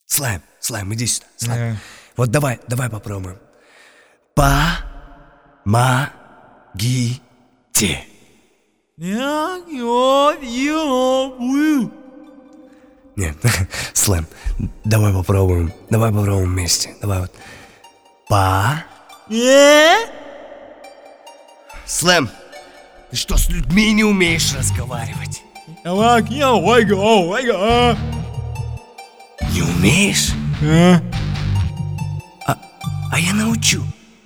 Слайм, иди сюда, слайм. Вот давай попробуем. Помогите. Нет, слайм, давай попробуем вместе. Давай вот. Слайм, ты что, с людьми не умеешь разговаривать? Не умеешь? А я научу.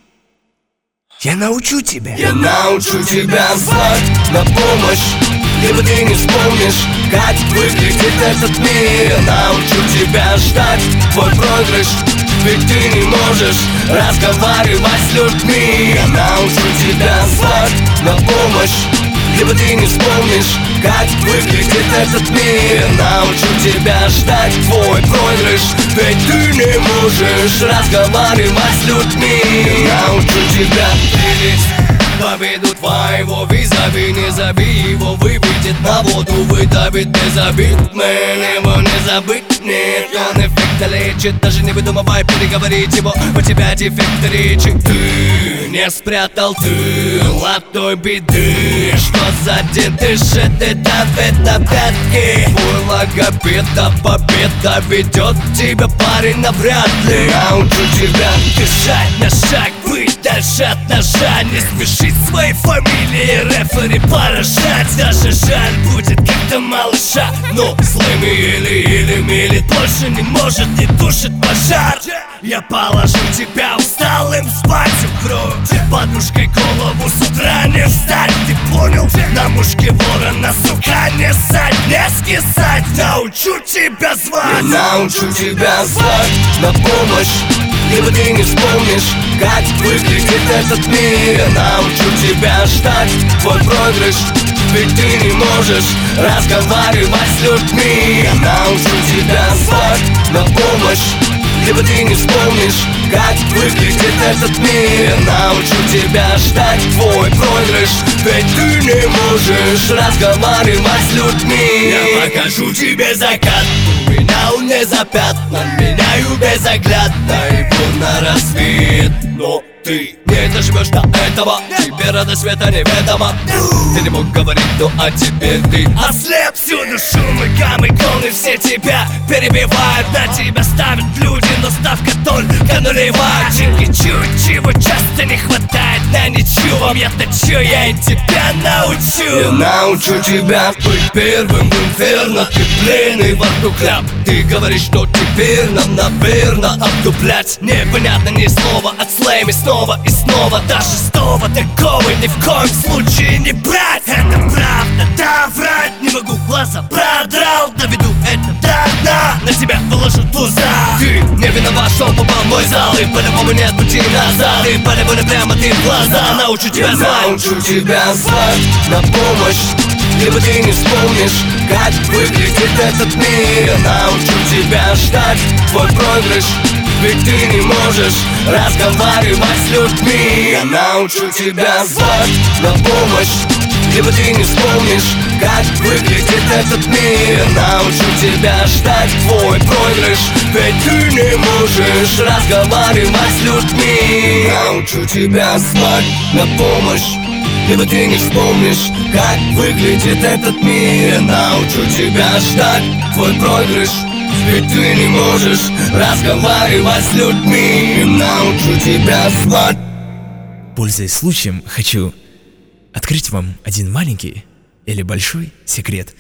Я научу тебя. Я научу тебя звать на помощь, либо ты не вспомнишь, как выглядит этот мир. Я научу тебя ждать твой проигрыш, ведь ты не можешь разговаривать с людьми. Я научу тебя звать на помощь, либо ты не вспомнишь, как выглядит этот мир. Научу тебя ждать твой проигрыш, ведь ты не можешь разговаривать с людьми. Научу тебя видеть победу твоего визави. Не зови его, выведет на воду, выдавит без обид. Мэн, его не забыть, нет. Он эффекта лечит, даже не выдумывай переговорить его. У тебя дефект речи. Ты не спрятал тыл от той беды, что сзади дышит и давит на пятки. Твой логопед, а победа ведет тебя, парень, навряд ли. Научу тебя дышать на шаг, быть дальше от ножа. Не спешить своей фамилии рефери поражать. Даже жаль будет как-то малыша, но злыми или милит больше не может, не тушит пожар. Я положу тебя усталым спать, укрою подушкой голову, с утра не встать. Ты понял? На мушке ворона, сука, не ссать, не скисать. Научу тебя звать. Я научу тебя звать на помощь, либо ты не вспомнишь, как выглядит этот мир. Я научу тебя ждать твой проигрыш, ведь ты не можешь разговаривать с людьми. Я научу тебя звать на помощь, либо ты не вспомнишь, как выглядит этот мир. Я научу тебя ждать твой проигрыш, ведь ты не можешь разговаривать с людьми. Я покажу тебе закат, у меня он не запятнан. Меняю безоглядно его на рассвет. Но ты не доживешь до этого, тебе радость света неведома. Ты не мог говорить, ну а теперь ты ослеп. Всюду шум и гам, и клоны все тебя перебивают. На тебя ставят люди, но ставка только нулевая. Чуть-чуть, чего часто не хватает на ничью. Вам я точу, я и тебя научу. Я научу тебя быть первым в инферно. Ты пленный во рту кляп. Ты говоришь, что теперь нам наверно обдублять. Непонятно ни слова от слэми. Снова и снова, до шестого такого ни в коем случае не брать. Это правда, да, врать не могу, глаза продрал. Доведу это до дна, на тебя выложу туза. Ты не виноват, что попал в мой зал, и по-любому нет пути назад. Ты по-любому прямо ты в глаза. Научу тебя звать. Научу тебя звать на помощь, либо ты не вспомнишь, как выглядит этот мир. Я научу тебя ждать твой проигрыш, ведь ты не можешь разговаривать с людьми. Я научу тебя звать на помощь, либо ты не вспомнишь, как выглядит этот мир. Я научу тебя ждать твой проигрыш, ведь ты не можешь разговаривать с людьми. Научу тебя звать на помощь, либо ты не вспомнишь, как выглядит этот мир. Я научу тебя ждать твой проигрыш, ведь ты не можешь разговаривать с людьми. Научу тебя звать. Пользуясь случаем, хочу открыть вам один маленький или большой секрет.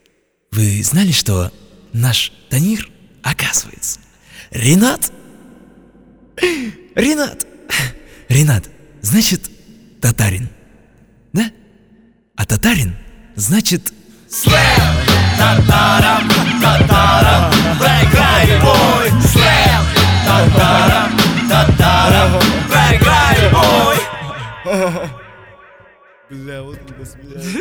Вы знали, что наш Танир, оказывается, Ренат, значит татарин, да? А татарин значит слэм. Татарам, проиграй бой. Слэм. Татарам, проиграй бой. Бля, вот это смеялся.